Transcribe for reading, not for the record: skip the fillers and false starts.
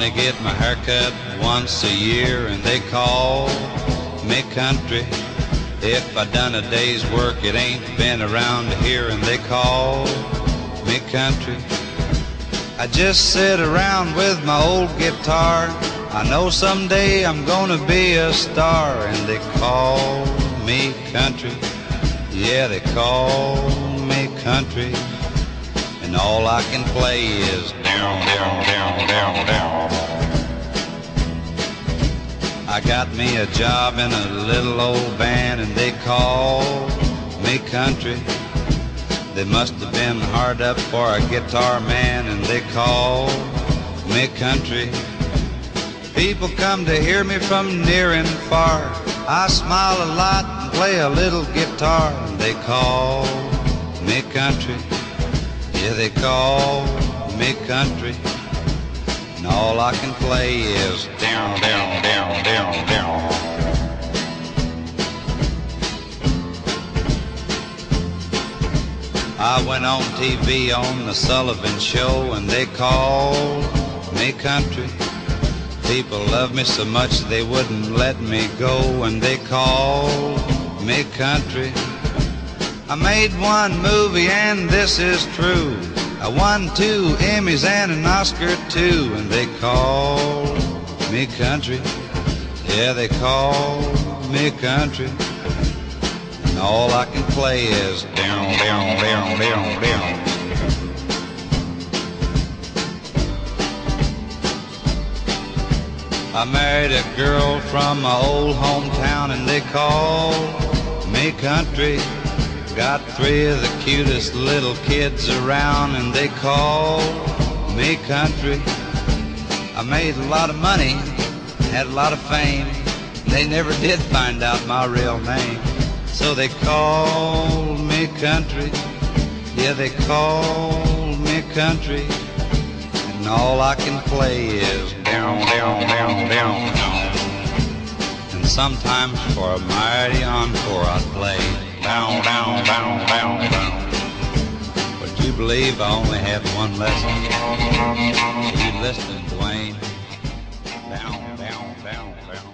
only get my hair cut once a year, and they call me country. If I done a day's work, it ain't been around here, and they call me country. I just sit around with my old guitar. I know someday I'm gonna be a star, and they call me country. Yeah, they call me country. And all I can play is down, down, down, down, down. I got me a job in a little old band, and they call me country. They must have been hard up for a guitar man, and they call me country. People come to hear me from near and far. I smile a lot and play a little guitar, and they call me country. Yeah, they call me country. And all I can play is down, down, down, down, down. I went on TV on the Sullivan Show, and they called me country. People love me so much they wouldn't let me go, and they called me country. I made one movie, and this is true. I won 2 Emmys and an Oscar too, and they called me country. Yeah, they called me country. And all I can play is down, down, down, down, down. I married a girl from my old hometown, and they called me country. Got 3 of the cutest little kids around, and they called me country. I made a lot of money, had a lot of fame. They never did find out my real name, so they called me country. Yeah, they called me country. And all I can play is down, down, down, down, down. And sometimes for a mighty encore I'd play down, down, down, down, down. But you believe I only have one lesson? You listening, Dwayne? Down, down, down, down.